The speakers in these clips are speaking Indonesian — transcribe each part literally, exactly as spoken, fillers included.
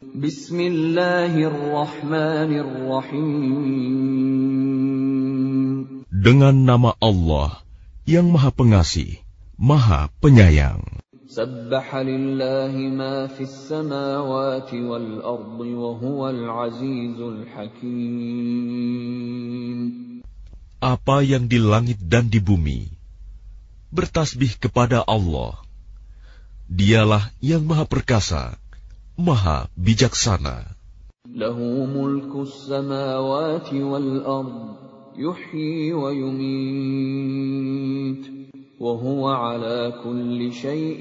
Bismillahirrahmanirrahim. Dengan nama Allah yang Maha Pengasih, Maha Penyayang. Sabbaha lillahi ma fis samawati wal ardi wa huwal azizul hakim. Apa yang di langit dan di bumi bertasbih kepada Allah. Dialah yang Maha Perkasa, Maha Bijaksana. Lahu mulkus samawati wal ardi yuhyi wa yumit. وَهُوَ عَلَى كُلِّ شَيْءٍ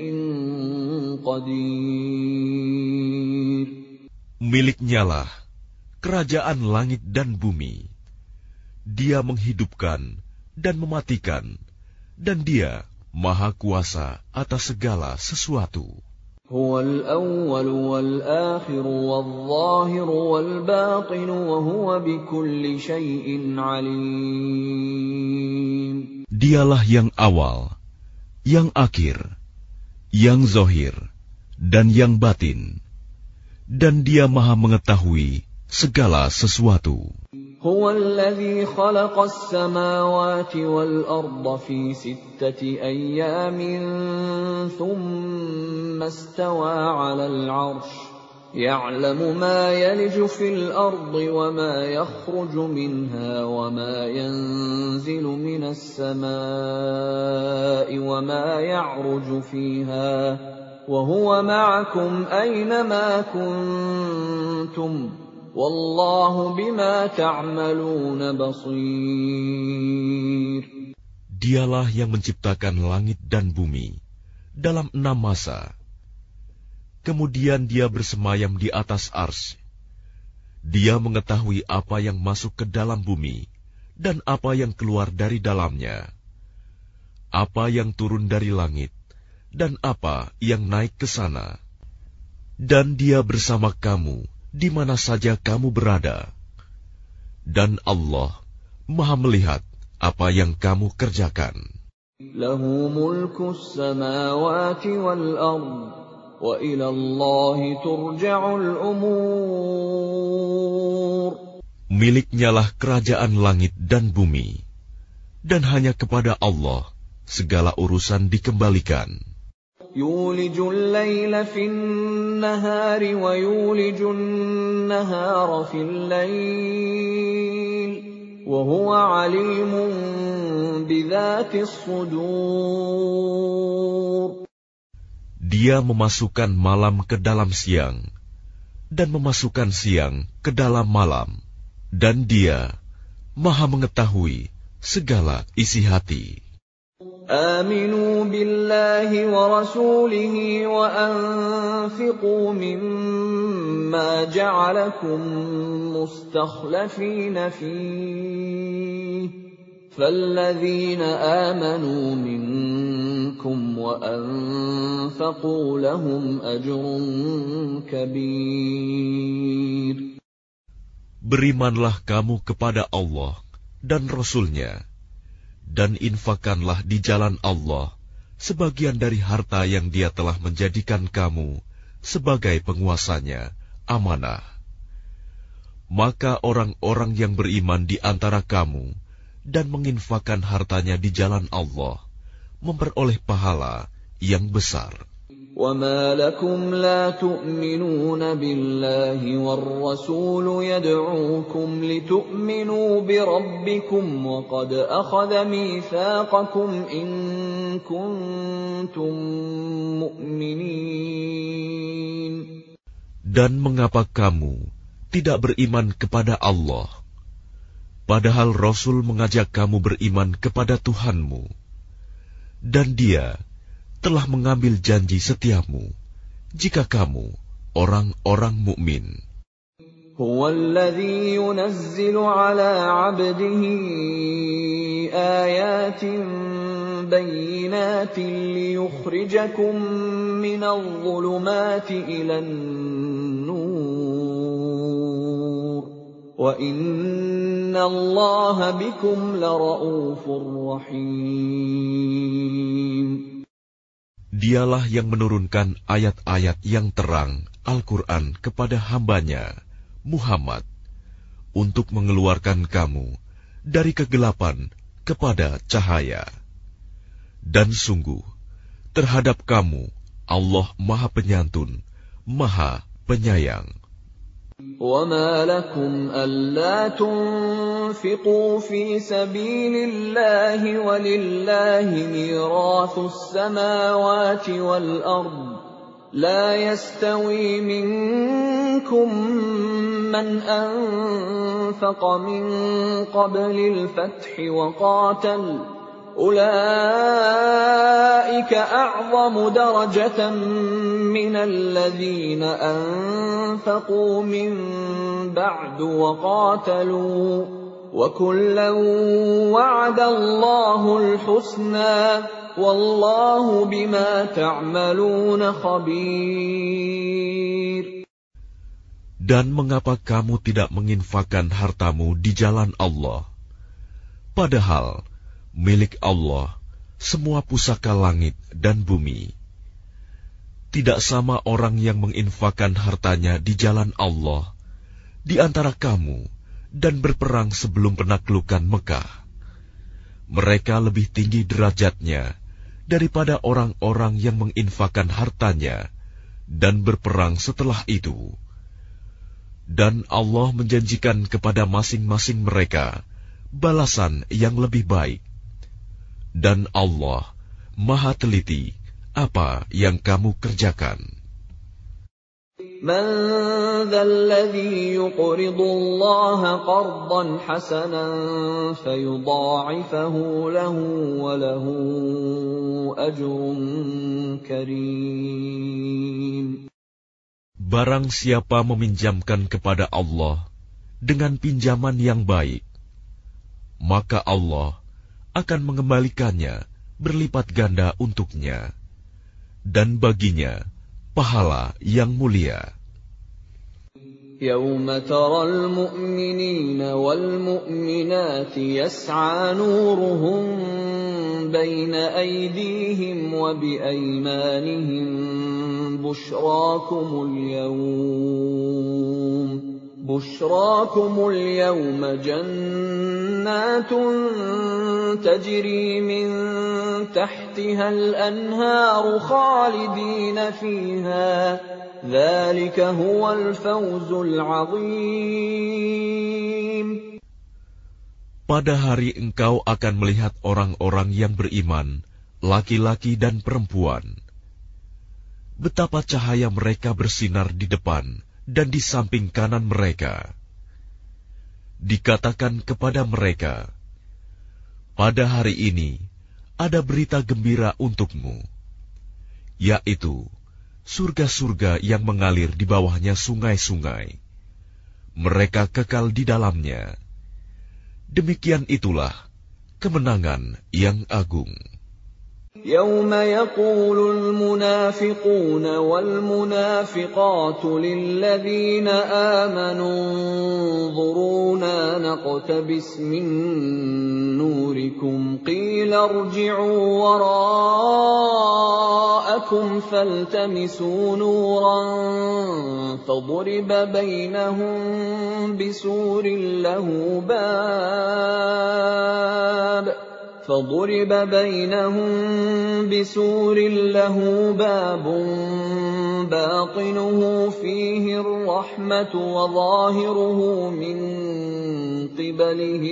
قَدِيرٌ. Miliknyalah kerajaan langit dan bumi. Dia menghidupkan dan mematikan, dan Dia Maha Kuasa atas segala sesuatu. هُوَ الْأَوَّلُ وَالْآخِرُ وَالظَّاهِرُ وَالْبَاطِنُ وَهُوَ بِكُلِّ شَيْءٍ عَلِيمٌ. Dialah yang awal, yang akhir, yang zahir, dan yang batin. Dan Dia Maha mengetahui segala sesuatu. هو الذي خلق السماوات والأرض في ستة أيام ثم استوى على العرش يعلم ما يلج في الأرض وما يخرج منها وما ينزل من السماء وما يعرج فيها وهو معكم أينما كنتم Wallahu bima ta'maluna basir. Dialah yang menciptakan langit dan bumi dalam enam masa. Kemudian Dia bersemayam di atas arsy. Dia mengetahui apa yang masuk ke dalam bumi dan apa yang keluar dari dalamnya, apa yang turun dari langit dan apa yang naik ke sana. Dan Dia bersama kamu di mana saja kamu berada. Dan Allah Maha melihat apa yang kamu kerjakan. Lahu mulkus samawati wal ard wa ila Allahi turja'ul umur. Miliknyalah kerajaan langit dan bumi, dan hanya kepada Allah segala urusan dikembalikan. يولج الليل في النهار ويولج النهار في الليل وهو عليم بذات الصدور. Dia memasukkan malam ke dalam siang dan memasukkan siang ke dalam malam, dan Dia Maha mengetahui segala isi hati. آمنوا بالله ورسوله وأنفقوا مما جعلكم مستخلفين فيه فالذين آمنوا منكم وأنفقوا لهم أجر كبير. Berimanlah kamu kepada Allah dan Rasul-Nya, dan infakkanlah di jalan Allah sebagian dari harta yang Dia telah menjadikan kamu sebagai penguasanya, amanah. Maka orang-orang yang beriman di antara kamu dan menginfakkan hartanya di jalan Allah memperoleh pahala yang besar. وَمَا لَكُمْ لَا تُؤْمِنُونَ بِاللَّهِ وَالرَّسُولُ يَدْعُوكُمْ لِتُؤْمِنُوا بِرَبِّكُمْ وَقَدْ أَخَذَ مِيثَاقَكُمْ إِن كُنتُم مُّؤْمِنِينَ. Dan mengapa kamu tidak beriman kepada Allah, padahal Rasul mengajak kamu beriman kepada Tuhanmu, dan Dia telah mengambil janji setiamu jika kamu orang-orang mukmin. هو الذي ينزل على عبده آيات بينات ليخرجكم من الظلمات إلى النور وإن الله بكم لرؤوف رحيم. Dialah yang menurunkan ayat-ayat yang terang Al-Quran kepada hambanya, Muhammad, untuk mengeluarkan kamu dari kegelapan kepada cahaya. Dan sungguh, terhadap kamu Allah Maha Penyantun, Maha Penyayang. وَمَا لَكُمْ أَلَّا تُنْفِقُوا فِي سَبِيلِ اللَّهِ وَلِلَّهِ مِيرَاثُ السَّمَاوَاتِ وَالْأَرْضِ لَا يَسْتَوِي مِنكُم مَّنْ أَنفَقَ مِن قَبْلِ الْفَتْحِ وَقَاتَلَ أُولَئِكَ أَعْظَمُ دَرَجَةً مِّنَ الَّذِينَ أَنفَقُوا مِن بَعْدُ وَقَاتَلُوا وَكُلًّا وَعَدَ اللَّهُ الْحُسْنَى وَاللَّهُ بِمَا تَعْمَلُونَ خَبِيرٌ. Dan mengapa kamu tidak menginfakkan hartamu di jalan Allah? Padahal milik Allah semua pusaka langit dan bumi. Tidak sama orang yang menginfakkan hartanya di jalan Allah di antara kamu dan berperang sebelum penaklukan Mekah. Mereka lebih tinggi derajatnya daripada orang-orang yang menginfakkan hartanya dan berperang setelah itu. Dan Allah menjanjikan kepada masing-masing mereka balasan yang lebih baik. Dan Allah Maha teliti apa yang kamu kerjakan. مَنْ ذَا الَّذِي يُقْرِضُ اللَّهَ قَرْضًا حَسَنًا فَيُضَاعِفَهُ لَهُ وَلَهُ أَجْرٌ كَرِيمٌ. Barang siapa meminjamkan kepada Allah dengan pinjaman yang baik, maka Allah akan mengembalikannya berlipat ganda untuknya, dan baginya pahala yang mulia. يَوْمَ تَرَى الْمُؤْمِنِينَ وَالْمُؤْمِنَاتِ يَسْعَىٰ نُورُهُم بَيْنَ أَيْدِيهِمْ وَبِأَيْمَانِهِم بُشْرَاكُمُ الْيَوْمَ بُشْرَاكُمُ الْيَوْمَ جَنَّاتٌ تَجْرِي مِن تَحْتِهَا الْأَنْهَارُ خَالِدِينَ فِيهَا ذَلِكَ هُوَ الْفَوْزُ الْعَظِيمُ. Pada hari engkau akan melihat orang-orang yang beriman, laki-laki dan perempuan. Betapa cahaya mereka bersinar di depan dan di samping kanan mereka. Dikatakan kepada mereka, pada hari ini ada berita gembira untukmu, yaitu surga-surga yang mengalir di bawahnya sungai-sungai. Mereka kekal di dalamnya. Demikian itulah kemenangan yang agung. يَوْمَ يَقُولُ الْمُنَافِقُونَ وَالْمُنَافِقَاتُ لِلَّذِينَ آمَنُوا انظُرُونَا نَقْتَبِسْ مِن نُّورِكُمْ قِيلَ ارْجِعُوا وَرَاءَكُمْ فَالْتَمِسُوا نُورًا فَضُرِبَ بَيْنَهُم بِسُورٍ لَّهُ بَابٌ فَضُرِبَ بَيْنَهُم بِسُورٍ لَّهُ بَابٌ بَاطِنُهُ فِيهِ الرَّحْمَةُ وَظَاهِرُهُ مِن قِبَلِهِ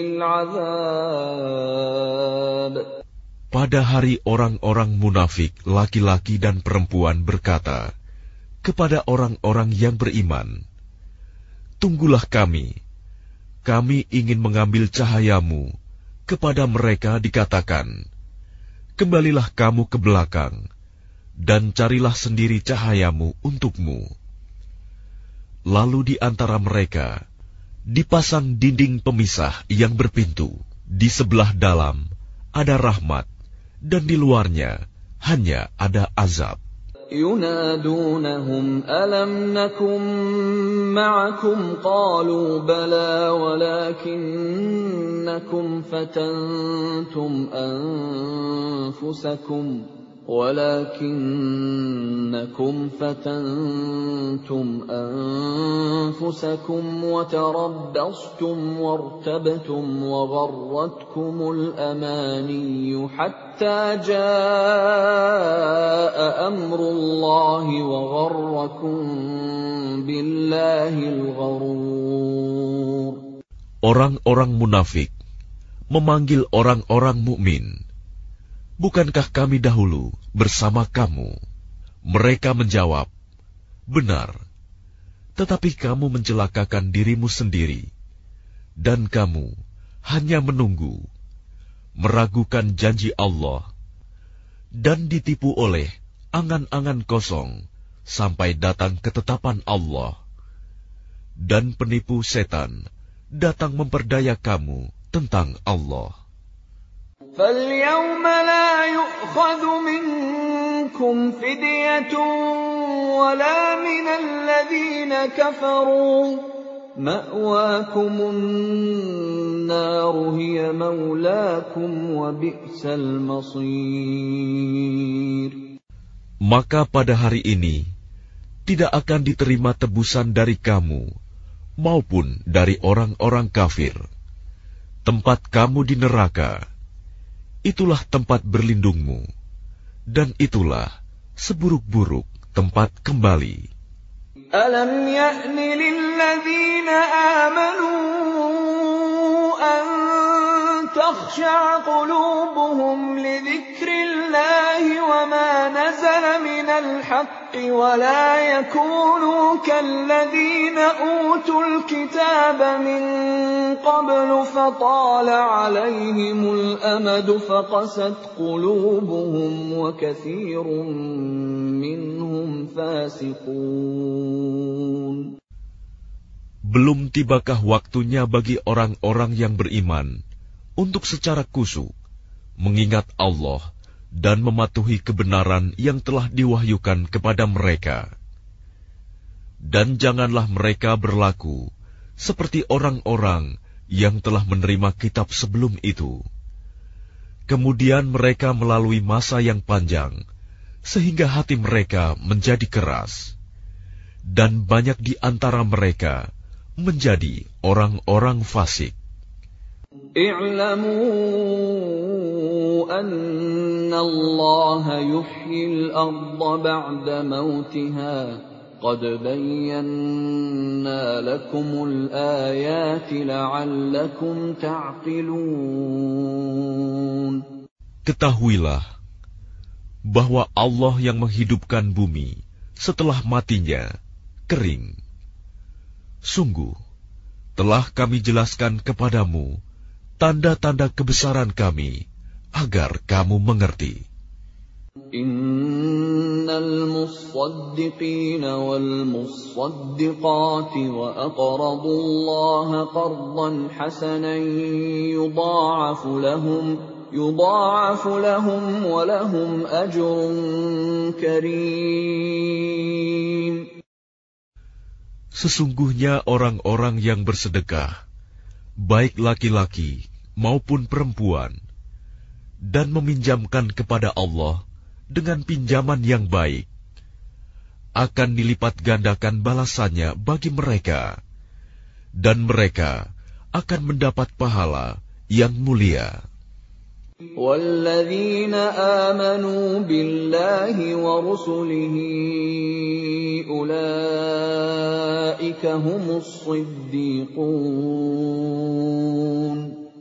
الْعَذَابُ. Pada hari orang-orang munafik, laki-laki dan perempuan berkata kepada orang-orang yang beriman, "Tunggulah kami, kami ingin mengambil cahayamu." Kepada mereka dikatakan, "Kembalilah kamu ke belakang, dan carilah sendiri cahayamu untukmu." Lalu di antara mereka dipasang dinding pemisah yang berpintu. Di sebelah dalam ada rahmat, dan di luarnya hanya ada azab. يُنَادُونَهُمْ أَلَمْ نَكُن مَّعَكُمْ قَالُوا بَلَىٰ وَلَٰكِنَّكُمْ فَتَنتُمْ أَنفُسَكُمْ ولكنكم فتنتم أنفسكم وتربصتم وارتبتم وغرتكم الأماني حتى جاء أمر الله وغركم بالله الغرور. Orang-orang munafik memanggil orang-orang mukmin, bukankah kami dahulu bersama kamu? Mereka menjawab, benar, tetapi kamu mencelakakan dirimu sendiri, dan kamu hanya menunggu, meragukan janji Allah, dan ditipu oleh angan-angan kosong sampai datang ketetapan Allah. Dan penipu setan datang memperdaya kamu tentang Allah. فَالْيَوْمَ لَا يُؤْخَذُ مِنكُمْ فِدْيَةٌ وَلَا مِنَ الَّذِينَ كَفَرُوا مَأْوَاكُمُ النَّارُ هِيَ مَوْلَاكُمْ وَبِئْسَ الْمَصِيرُ. Maka pada hari ini tidak akan diterima tebusan dari kamu maupun dari orang-orang kafir. Tempat kamu di neraka, itulah tempat berlindungmu, dan itulah seburuk-buruk tempat kembali. Alam ya'ni lilladzina amanu an takhsha'a qulubuhum li dzikrillahi wa ma nazala minal haqqi wa la yakunu kalladzina utul kitaba min qablu fatala 'alayhimul amadu faqasat qulubuhum wa katsirun minhum fasiqun. Belum tibakah waktunya bagi orang-orang yang beriman untuk secara khusyuk mengingat Allah dan mematuhi kebenaran yang telah diwahyukan kepada mereka. Dan janganlah mereka berlaku seperti orang-orang yang telah menerima kitab sebelum itu. Kemudian mereka melalui masa yang panjang, sehingga hati mereka menjadi keras. Dan banyak di antara mereka menjadi orang-orang fasik. I'lamu anna Allah yuhyil arda ba'da mautiha qad bayyana lakumul ayati la'allakum ta'qilun. Ketahuilah bahwa Allah yang menghidupkan bumi setelah matinya kering. Sungguh, telah kami jelaskan kepadamu tanda-tanda kebesaran kami, agar kamu mengerti. Innal musaddiqina wal musaddiqati wa aqradu Allaha qardan hasanan yudha'afu lahum yudha'afu lahum wa lahum ajrun karim. Sesungguhnya orang-orang yang bersedekah, baik laki-laki maupun perempuan, dan meminjamkan kepada Allah dengan pinjaman yang baik, akan dilipat gandakan balasannya bagi mereka, dan mereka akan mendapat pahala yang mulia. وَالَّذِينَ آمَنُوا بِاللَّهِ وَرُسُلِهِ أُولَئِكَ هُمُ الصِّدِّيقُونَ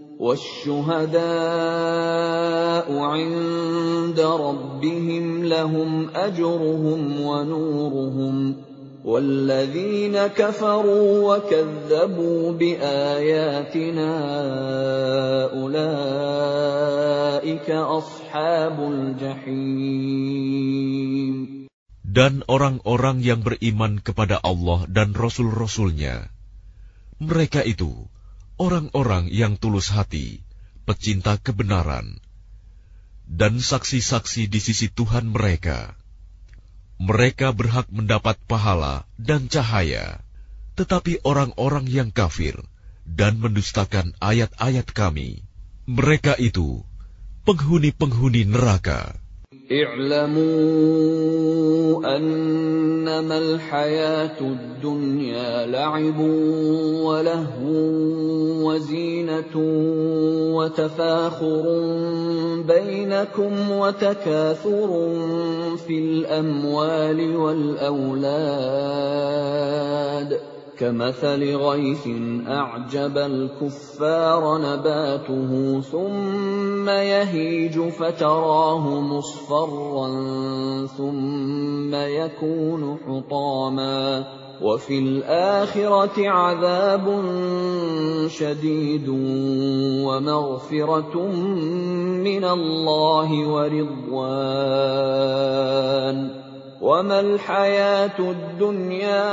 وَالشُّهَدَاءُ عِندَ رَبِّهِمْ لَهُمْ أَجْرُهُمْ وَنُورُهُمْ وَالَّذِينَ كَفَرُوا وَكَذَّبُوا بِآيَاتِنَا أُولَئِكَ أَصْحَابُ الْجَحِيمِ. Dan orang-orang yang beriman kepada Allah dan Rasul-Rasulnya, mereka itu orang-orang yang tulus hati, pecinta kebenaran, dan saksi-saksi di sisi Tuhan mereka. Mereka berhak mendapat pahala dan cahaya, tetapi orang-orang yang kafir dan mendustakan ayat-ayat kami, mereka itu penghuni-penghuni neraka. اعلموا أنما الحياة الدنيا لعب ولهو وزينة وتفاخر بينكم وتكاثر في الأموال والأولاد كمثل غيث أعجب الكفار نباته ثم يهيج فتراه مصفرا ثم يكون حطاما وفي الآخرة عذاب شديد ومغفرة من الله ورضوان وَمَا الْحَيَاةُ الدُّنْيَا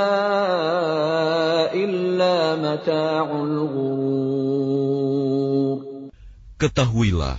إِلَّا مَتَاعُ الْغُرُورِ. Ketahuilah,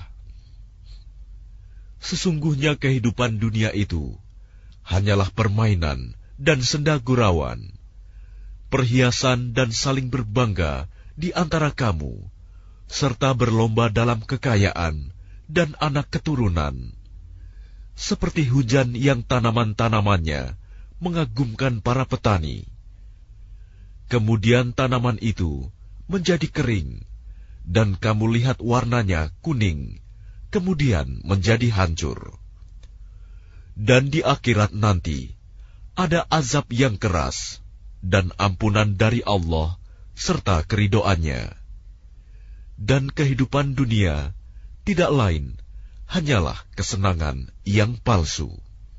sesungguhnya kehidupan dunia itu hanyalah permainan dan senda gurauan, perhiasan dan saling berbangga di antara kamu, serta berlomba dalam kekayaan dan anak keturunan. Seperti hujan yang tanaman-tanamannya mengagumkan para petani. Kemudian tanaman itu menjadi kering, dan kamu lihat warnanya kuning, kemudian menjadi hancur. Dan di akhirat nanti, ada azab yang keras, dan ampunan dari Allah, serta keridoannya. Dan kehidupan dunia tidak lain hanyalah kesenangan yang palsu.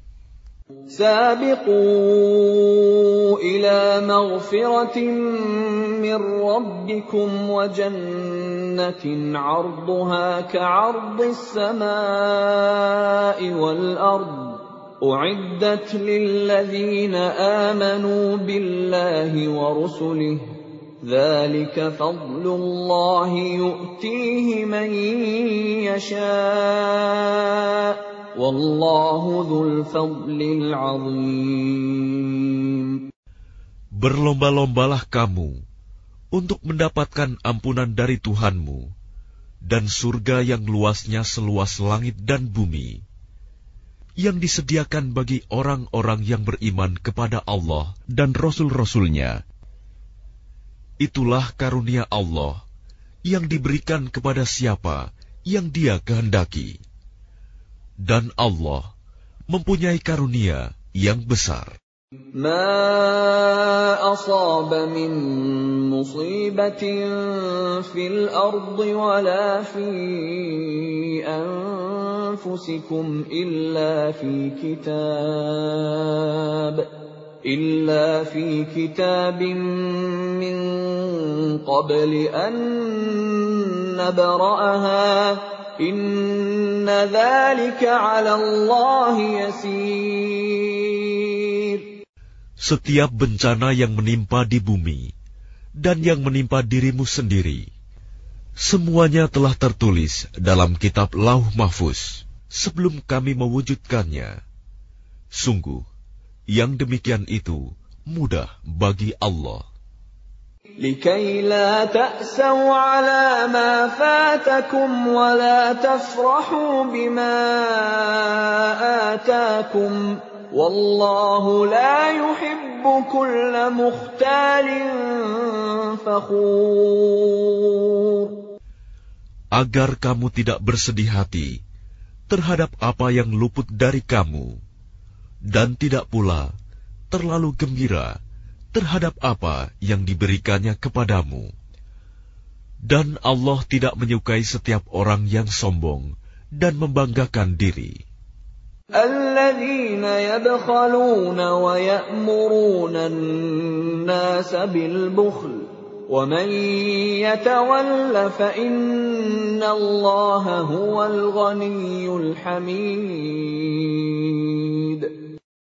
Sabiqu ila maghfiratin min rabbikum wa jannatin 'arduha ka'ardis samaa'i wal ard u'iddat lil ladzina amanu billahi wa rusulihi ذلك فضل الله يؤتيه من يشاء والله ذو الفضل العظيم. Berlomba-lombalah kamu untuk mendapatkan ampunan dari Tuhanmu dan surga yang luasnya seluas langit dan bumi, yang disediakan bagi orang-orang yang beriman kepada Allah dan Rasul-Rasulnya. Itulah karunia Allah yang diberikan kepada siapa yang Dia kehendaki. Dan Allah mempunyai karunia yang besar. Ma asaba min musibatin fil ardi wala fi anfusikum illa fi kitab إلا في كتاب من قبل أن نبرأها إن ذلك على الله يسير. Setiap bencana yang menimpa di bumi dan yang menimpa dirimu sendiri, semuanya telah tertulis dalam kitab Lauh Mahfuz sebelum kami mewujudkannya. Sungguh, yang demikian itu mudah bagi Allah. لكي لا تأسوا على ما فاتكم ولا تفرحوا بما آتاكم والله لا يحب كل مختال فخور. Agar kamu tidak bersedih hati terhadap apa yang luput dari kamu, dan tidak pula terlalu gembira terhadap apa yang diberikannya kepadamu. Dan Allah tidak menyukai setiap orang yang sombong dan membanggakan diri. Alladzina yabkhaluna wa ya'muruna an-nasa bil bukhl wa man yatawalla fa inna Allaha huwal ghaniyyul hamid.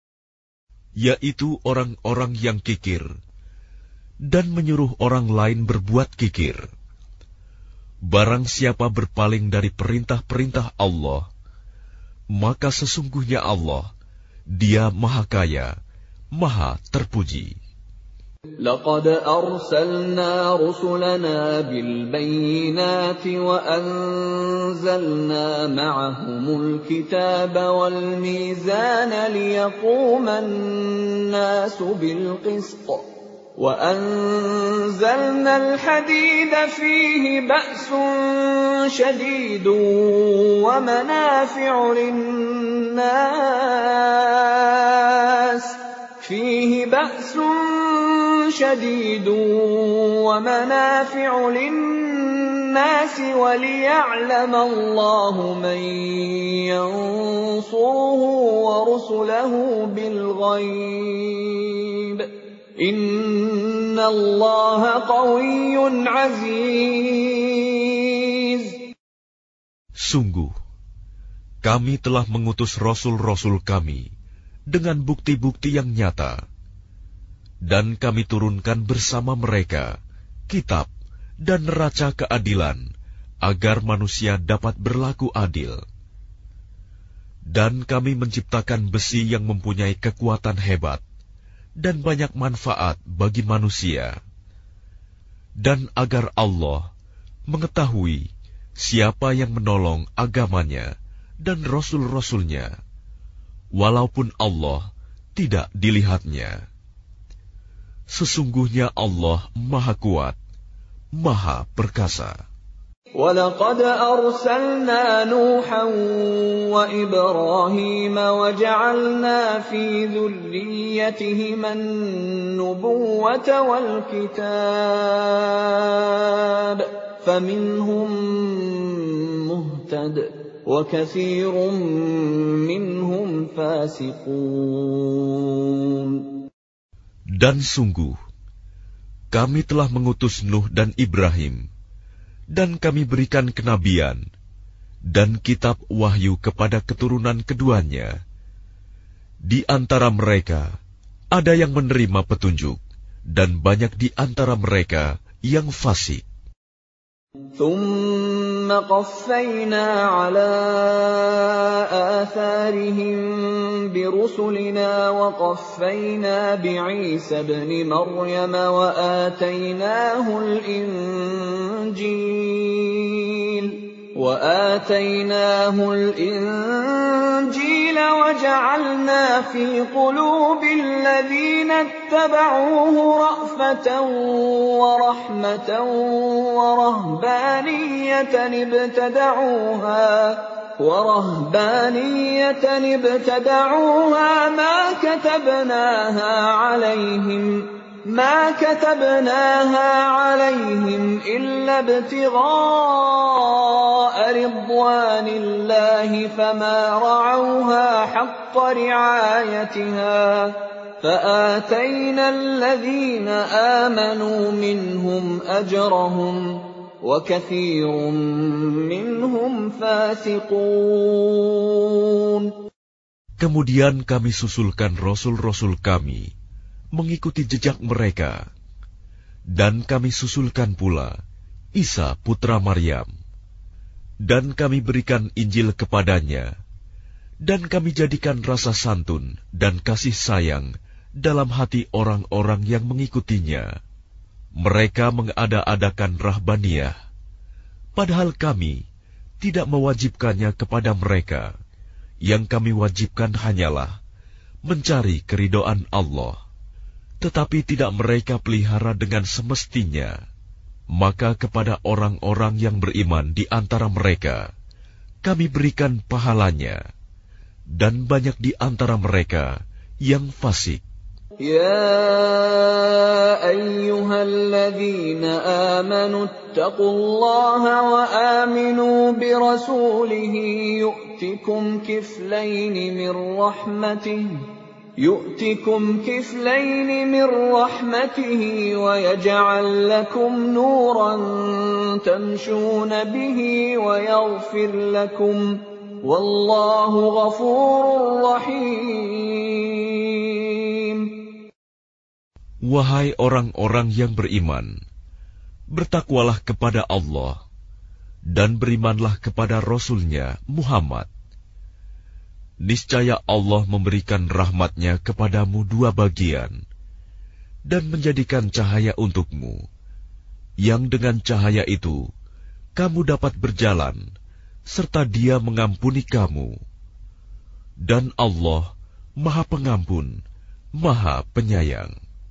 Yaitu orang-orang yang kikir dan menyuruh orang lain berbuat kikir. Barang siapa berpaling dari perintah-perintah Allah, maka sesungguhnya Allah, Dia Maha Kaya, Maha Terpuji. لقد أرسلنا رسلنا بالبينات وأنزلنا معهم الكتاب والميزان ليقوم الناس بالقسط وأنزلنا الحديد فيه بأس شديد ومنافع للناس فيه بأس شديد ومنافع للناس وليعلم الله من ينصره ورسله بالغيب إن الله قوي عزيز. Sungguh, kami telah mengutus rasul-rasul kami dengan bukti-bukti yang nyata, dan kami turunkan bersama mereka kitab dan neraca keadilan agar manusia dapat berlaku adil. Dan kami menciptakan besi yang mempunyai kekuatan hebat dan banyak manfaat bagi manusia, dan agar Allah mengetahui siapa yang menolong agamanya dan rasul-rasulnya, walaupun Allah tidak dilihatnya. Sesungguhnya Allah Maha Kuat, Maha Perkasa. وَلَقَدْ أَرْسَلْنَا نُوحًا وَإِبْرَاهِيمَ وَجَعَلْنَا فِي ذُرِّيَّتِهِمَا النُّبُوَّةَ وَالْكِتَابَ فَمِنْهُم مُّهْتَدٍ وَكَثِيرٌ مِّنْهُمْ فَاسِقُونَ. Dan sungguh, kami telah mengutus Nuh dan Ibrahim, dan kami berikan kenabian dan kitab wahyu kepada keturunan keduanya. Di antara mereka ada yang menerima petunjuk, dan banyak di antara mereka yang fasik. ثُمَّ قَفَّيْنَا عَلَى آثَارِهِم بِرُسُلِنَا وَقَفَّيْنَا بِعِيسَى ابْنِ مَرْيَمَ وَآتَيْنَاهُ الْإِنجِيلَ وَآتَيْنَاهُ الْإِنجِيلَ وَجَعَلْنَا فِي قُلُوبِ الَّذِينَ اتَّبَعُوهُ رَأْفَةً وَرَحْمَةً وَرَهْبَانِيَّةً ابْتَدَعُوهَا وَرَهْبَانِيَّةً ابْتَدَعُوهَا مَا كَتَبْنَاهَا عَلَيْهِمْ ما كتبناها عليهم إلا ابتغاء رضوان الله فما رعوها حق رعايتها فآتينا الذين آمنوا منهم أجرهم وكثير منهم فاسقون. Kemudian kami susulkan rasul-rasul kami mengikuti jejak mereka, dan kami susulkan pula Isa putra Maryam, dan kami berikan Injil kepadanya, dan kami jadikan rasa santun dan kasih sayang dalam hati orang-orang yang mengikutinya. Mereka mengada-adakan rahbaniyah, padahal kami tidak mewajibkannya kepada mereka. Yang kami wajibkan hanyalah mencari keridhaan Allah. Tetapi tidak mereka pelihara dengan semestinya. Maka kepada orang-orang yang beriman di antara mereka, kami berikan pahalanya, dan banyak di antara mereka yang fasik. Ya ayyuhalladzina amanu ittaqullaha wa aminu birasulihi yu'tikum kiflaini min rahmatihi يؤتكم كفلين من رحمته ويجعل لكم نورا تمشون به ويغفر لكم والله غفور رحيم. Wahai orang-orang yang beriman, bertakwalah kepada Allah dan berimanlah kepada Rasul-Nya Muhammad. Niscaya Allah memberikan rahmat-Nya kepadamu dua bagian, dan menjadikan cahaya untukmu, yang dengan cahaya itu kamu dapat berjalan, serta Dia mengampuni kamu. Dan Allah Maha Pengampun, Maha Penyayang.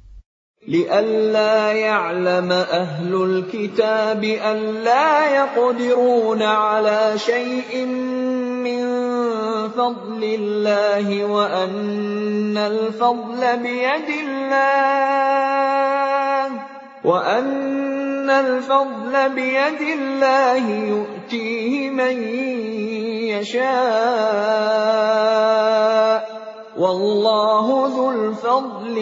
لئلا يعلم أهل الكتاب ألا يقدرون على شيء من فضل الله وأن الفضل بيد الله وأن الفضل بيد الله يؤتيه من يشاء والله ذو الفضل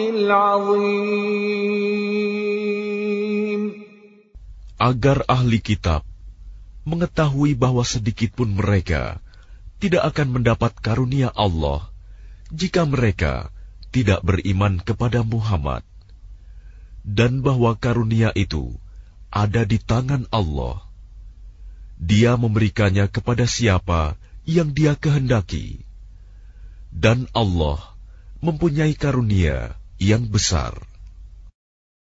العظيم. Agar ahli kitab mengetahui bahwa sedikitpun mereka tidak akan mendapat karunia Allah jika mereka tidak beriman kepada Muhammad, dan bahwa karunia itu ada di tangan Allah. Dia memberikannya kepada siapa yang Dia kehendaki. Dan Allah mempunyai karunia yang besar.